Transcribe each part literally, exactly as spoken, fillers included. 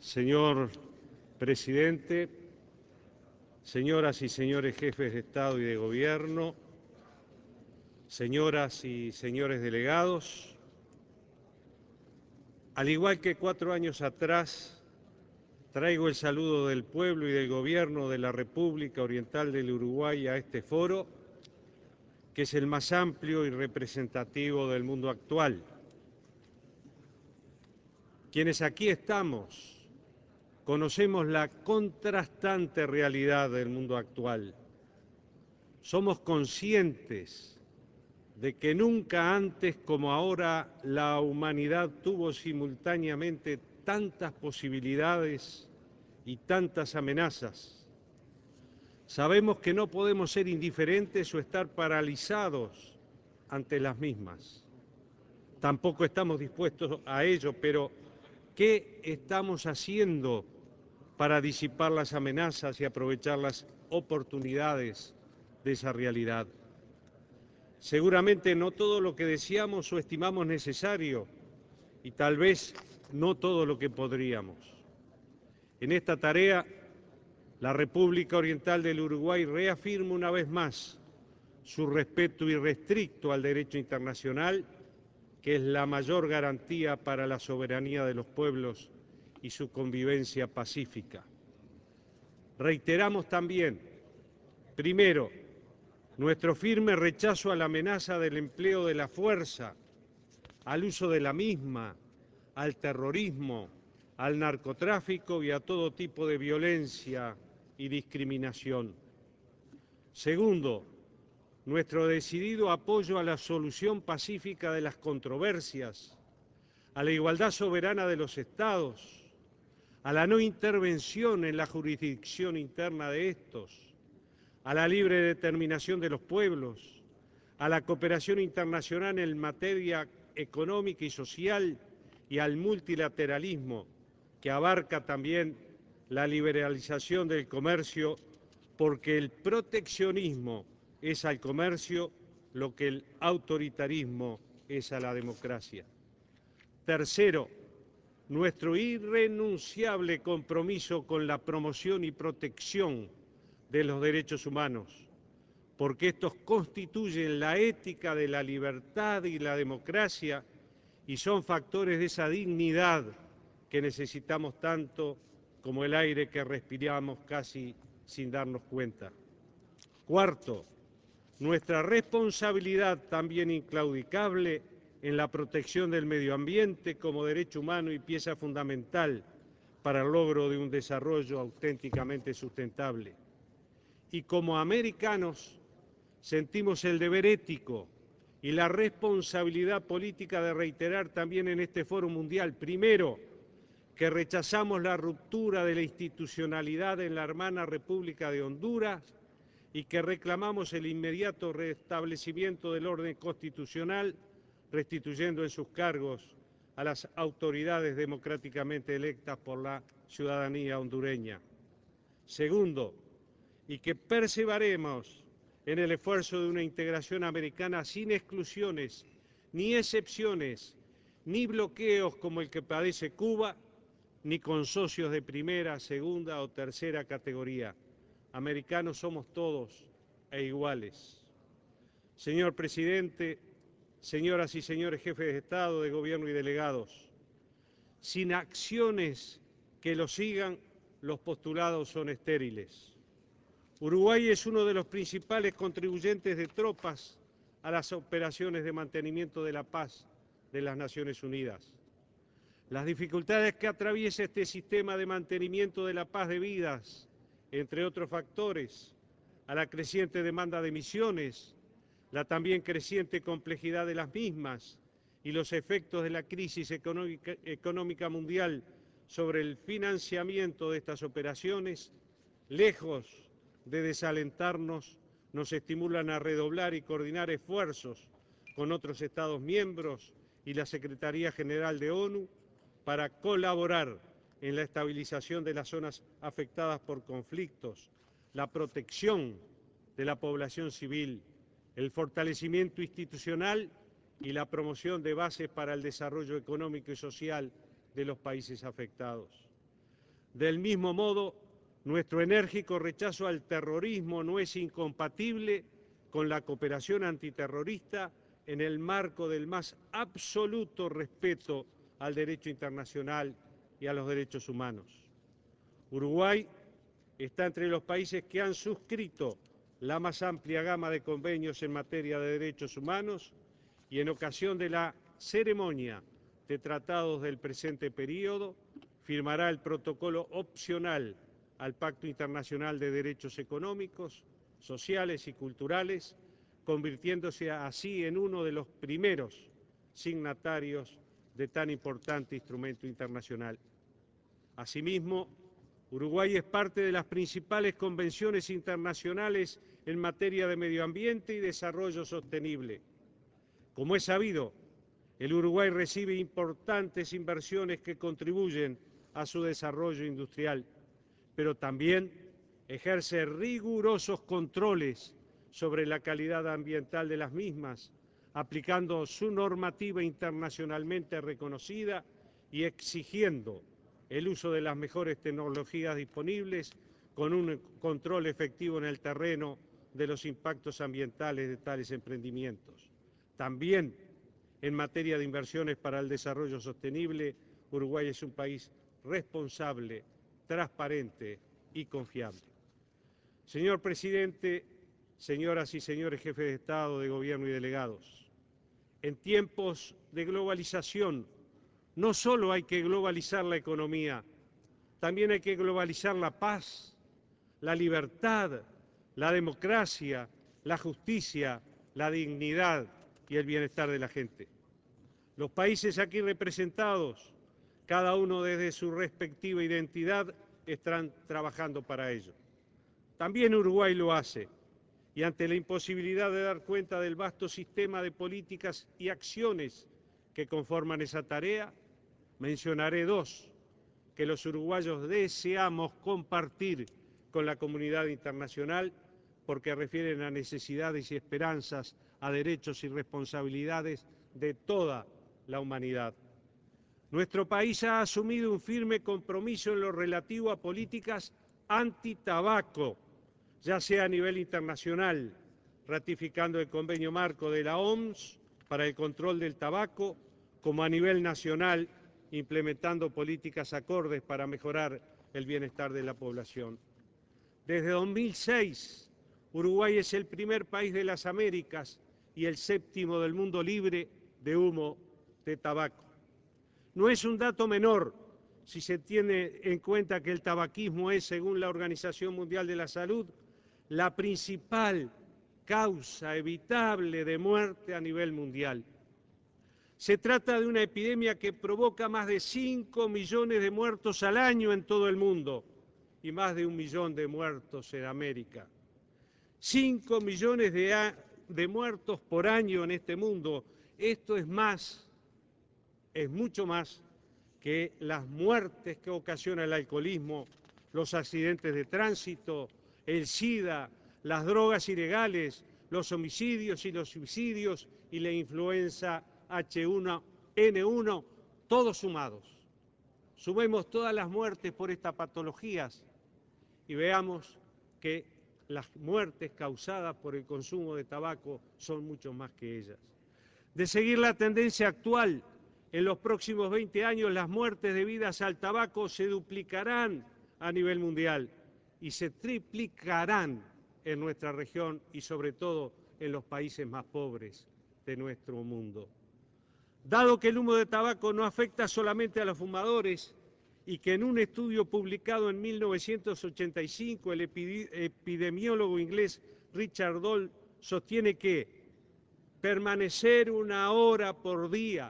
Señor presidente, señoras y señores jefes de Estado y de Gobierno, señoras y señores delegados, al igual que cuatro años atrás, traigo el saludo del pueblo y del Gobierno de la República Oriental del Uruguay a este foro, que es el más amplio y representativo del mundo actual. Quienes aquí estamos conocemos la contrastante realidad del mundo actual. Somos conscientes de que nunca antes como ahora la humanidad tuvo simultáneamente tantas posibilidades y tantas amenazas. Sabemos que no podemos ser indiferentes o estar paralizados ante las mismas. Tampoco estamos dispuestos a ello, pero ¿qué estamos haciendo para disipar las amenazas y aprovechar las oportunidades de esa realidad? Seguramente no todo lo que deseamos o estimamos necesario y tal vez no todo lo que podríamos. En esta tarea, la República Oriental del Uruguay reafirma una vez más su respeto irrestricto al derecho internacional, que es la mayor garantía para la soberanía de los pueblos y su convivencia pacífica. Reiteramos también, primero, nuestro firme rechazo a la amenaza del empleo de la fuerza, al uso de la misma, al terrorismo, al narcotráfico y a todo tipo de violencia y discriminación. Segundo, nuestro decidido apoyo a la solución pacífica de las controversias, a la igualdad soberana de los estados, a la no intervención en la jurisdicción interna de estos, a la libre determinación de los pueblos, a la cooperación internacional en materia económica y social y al multilateralismo, que abarca también la liberalización del comercio, porque el proteccionismo es al comercio lo que el autoritarismo es a la democracia. Tercero, nuestro irrenunciable compromiso con la promoción y protección de los derechos humanos, porque estos constituyen la ética de la libertad y la democracia y son factores de esa dignidad que necesitamos tanto como el aire que respiramos casi sin darnos cuenta. Cuarto, nuestra responsabilidad también inclaudicable en la protección del medio ambiente como derecho humano y pieza fundamental para el logro de un desarrollo auténticamente sustentable. Y como americanos sentimos el deber ético y la responsabilidad política de reiterar también en este foro mundial, primero, que rechazamos la ruptura de la institucionalidad en la hermana República de Honduras y que reclamamos el inmediato restablecimiento del orden constitucional, restituyendo en sus cargos a las autoridades democráticamente electas por la ciudadanía hondureña. Segundo, y que perseveremos en el esfuerzo de una integración americana sin exclusiones, ni excepciones, ni bloqueos como el que padece Cuba, ni con socios de primera, segunda o tercera categoría. Americanos somos todos e iguales. Señor presidente, señoras y señores jefes de Estado, de Gobierno y delegados, sin acciones que lo sigan, los postulados son estériles. Uruguay es uno de los principales contribuyentes de tropas a las operaciones de mantenimiento de la paz de las Naciones Unidas. Las dificultades que atraviesa este sistema de mantenimiento de la paz debidas, entre otros factores, a la creciente demanda de misiones, la también creciente complejidad de las mismas y los efectos de la crisis económica, económica mundial sobre el financiamiento de estas operaciones, lejos de desalentarnos, nos estimulan a redoblar y coordinar esfuerzos con otros Estados miembros y la Secretaría General de ONU para colaborar en la estabilización de las zonas afectadas por conflictos, la protección de la población civil, el fortalecimiento institucional y la promoción de bases para el desarrollo económico y social de los países afectados. Del mismo modo, nuestro enérgico rechazo al terrorismo no es incompatible con la cooperación antiterrorista en el marco del más absoluto respeto al derecho internacional y a los derechos humanos. Uruguay está entre los países que han suscrito la más amplia gama de convenios en materia de derechos humanos y en ocasión de la ceremonia de tratados del presente periodo firmará el protocolo opcional al Pacto Internacional de Derechos Económicos, Sociales y Culturales, convirtiéndose así en uno de los primeros signatarios de tan importante instrumento internacional. Asimismo, Uruguay es parte de las principales convenciones internacionales en materia de medio ambiente y desarrollo sostenible. Como es sabido, el Uruguay recibe importantes inversiones que contribuyen a su desarrollo industrial, pero también ejerce rigurosos controles sobre la calidad ambiental de las mismas, aplicando su normativa internacionalmente reconocida y exigiendo el uso de las mejores tecnologías disponibles con un control efectivo en el terreno de los impactos ambientales de tales emprendimientos. También en materia de inversiones para el desarrollo sostenible, Uruguay es un país responsable, transparente y confiable. Señor presidente, señoras y señores jefes de Estado, de Gobierno y delegados, en tiempos de globalización no solo hay que globalizar la economía, también hay que globalizar la paz, la libertad, la democracia, la justicia, la dignidad y el bienestar de la gente. Los países aquí representados, cada uno desde su respectiva identidad, están trabajando para ello. También Uruguay lo hace, y ante la imposibilidad de dar cuenta del vasto sistema de políticas y acciones que conforman esa tarea, mencionaré dos que los uruguayos deseamos compartir con la comunidad internacional porque refieren a necesidades y esperanzas, a derechos y responsabilidades de toda la humanidad. Nuestro país ha asumido un firme compromiso en lo relativo a políticas antitabaco, ya sea a nivel internacional, ratificando el convenio marco de la O M S para el control del tabaco, como a nivel nacional, implementando políticas acordes para mejorar el bienestar de la población. Desde dos mil seis, Uruguay es el primer país de las Américas y el séptimo del mundo libre de humo de tabaco. No es un dato menor si se tiene en cuenta que el tabaquismo es, según la Organización Mundial de la Salud, la principal causa evitable de muerte a nivel mundial. Se trata de una epidemia que provoca más de cinco millones de muertos al año en todo el mundo y más de un millón de muertos en América. cinco millones de, de muertos por año en este mundo. Esto es más, es mucho más que las muertes que ocasiona el alcoholismo, los accidentes de tránsito, el SIDA, las drogas ilegales, los homicidios y los suicidios y la influenza H uno N uno, todos sumados. Sumemos todas las muertes por estas patologías y veamos que las muertes causadas por el consumo de tabaco son mucho más que ellas. De seguir la tendencia actual, en los próximos veinte años las muertes debidas al tabaco se duplicarán a nivel mundial y se triplicarán en nuestra región y sobre todo en los países más pobres de nuestro mundo. Dado que el humo de tabaco no afecta solamente a los fumadores y que en un estudio publicado en mil novecientos ochenta y cinco el epidemiólogo inglés Richard Doll sostiene que permanecer una hora por día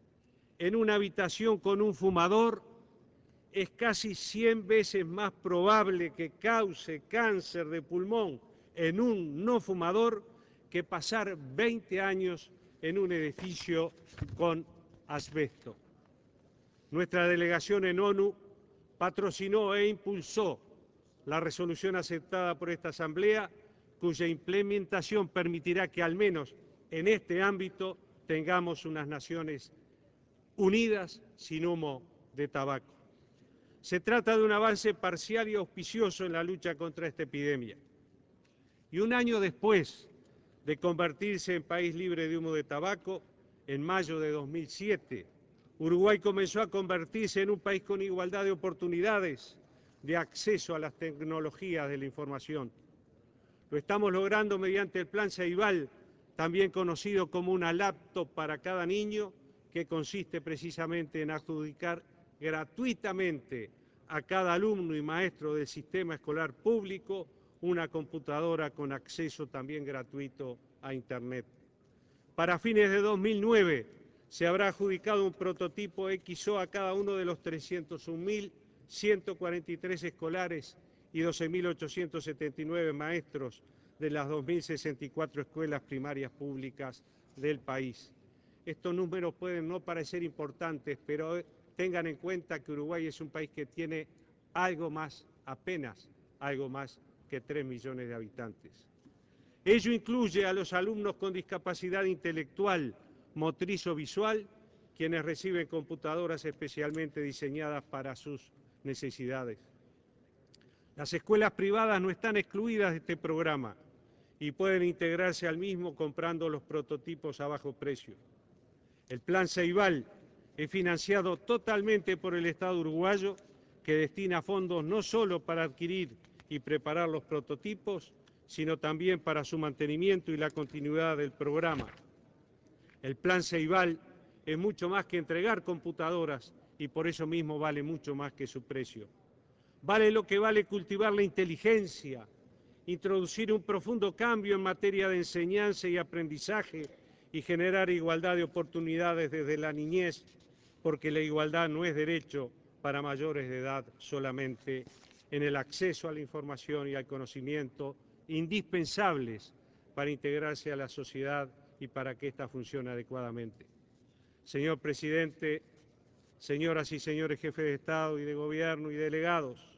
en una habitación con un fumador es casi cien veces más probable que cause cáncer de pulmón en un no fumador que pasar veinte años en un edificio con asbesto. Nuestra delegación en ONU patrocinó e impulsó la resolución aceptada por esta Asamblea, cuya implementación permitirá que al menos en este ámbito tengamos unas naciones unidas sin humo de tabaco. Se trata de un avance parcial y auspicioso en la lucha contra esta epidemia. Y un año después de convertirse en país libre de humo de tabaco, en mayo de dos mil siete, Uruguay comenzó a convertirse en un país con igualdad de oportunidades de acceso a las tecnologías de la información. Lo estamos logrando mediante el Plan Ceibal, también conocido como una laptop para cada niño, que consiste precisamente en adjudicar gratuitamente a cada alumno y maestro del sistema escolar público una computadora con acceso también gratuito a Internet. Para fines de dos mil nueve se habrá adjudicado un prototipo X O a cada uno de los trescientos un mil ciento cuarenta y tres escolares y doce mil ochocientos setenta y nueve maestros de las dos mil sesenta y cuatro escuelas primarias públicas del país. Estos números pueden no parecer importantes, pero tengan en cuenta que Uruguay es un país que tiene algo más, apenas algo más que tres millones de habitantes. Ello incluye a los alumnos con discapacidad intelectual, motriz o visual, quienes reciben computadoras especialmente diseñadas para sus necesidades. Las escuelas privadas no están excluidas de este programa y pueden integrarse al mismo comprando los prototipos a bajo precio. El Plan Ceibal es financiado totalmente por el Estado uruguayo, que destina fondos no solo para adquirir y preparar los prototipos, sino también para su mantenimiento y la continuidad del programa. El Plan Ceibal es mucho más que entregar computadoras y por eso mismo vale mucho más que su precio. Vale lo que vale cultivar la inteligencia, introducir un profundo cambio en materia de enseñanza y aprendizaje y generar igualdad de oportunidades desde la niñez, porque la igualdad no es derecho para mayores de edad solamente en el acceso a la información y al conocimiento indispensables para integrarse a la sociedad y para que ésta funcione adecuadamente. Señor Presidente, señoras y señores jefes de Estado y de Gobierno y delegados,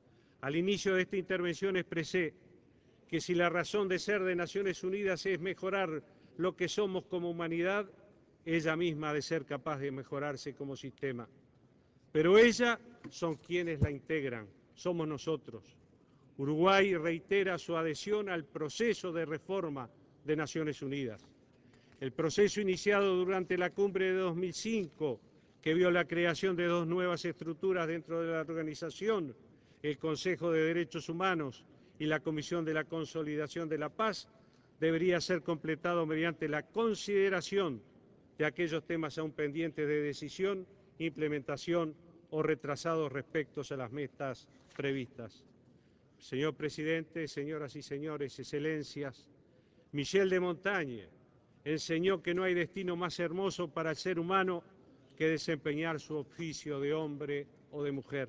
al inicio de esta intervención expresé que si la razón de ser de Naciones Unidas es mejorar lo que somos como humanidad, ella misma ha de ser capaz de mejorarse como sistema. Pero ella son quienes la integran, somos nosotros. Uruguay reitera su adhesión al proceso de reforma de Naciones Unidas. El proceso iniciado durante la cumbre de dos mil cinco, que vio la creación de dos nuevas estructuras dentro de la organización, el Consejo de Derechos Humanos y la Comisión de la Consolidación de la Paz, debería ser completado mediante la consideración de aquellos temas aún pendientes de decisión, implementación o retrasados respecto a las metas previstas. Señor Presidente, señoras y señores, excelencias, Michel de Montaigne enseñó que no hay destino más hermoso para el ser humano que desempeñar su oficio de hombre o de mujer.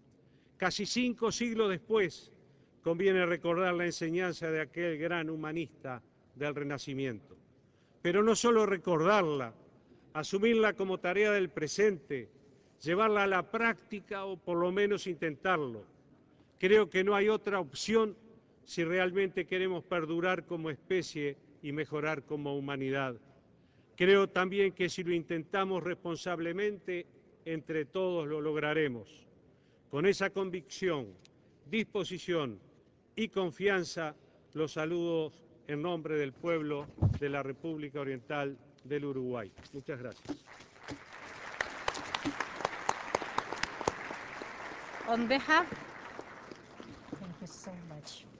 Casi cinco siglos después, conviene recordar la enseñanza de aquel gran humanista del Renacimiento. Pero no solo recordarla, asumirla como tarea del presente, llevarla a la práctica o por lo menos intentarlo. Creo que no hay otra opción si realmente queremos perdurar como especie y mejorar como humanidad. Creo también que si lo intentamos responsablemente, entre todos lo lograremos. Con esa convicción, disposición y confianza, los saludo en nombre del pueblo de la República Oriental del Uruguay. Muchas gracias. On behalf, thank you so much.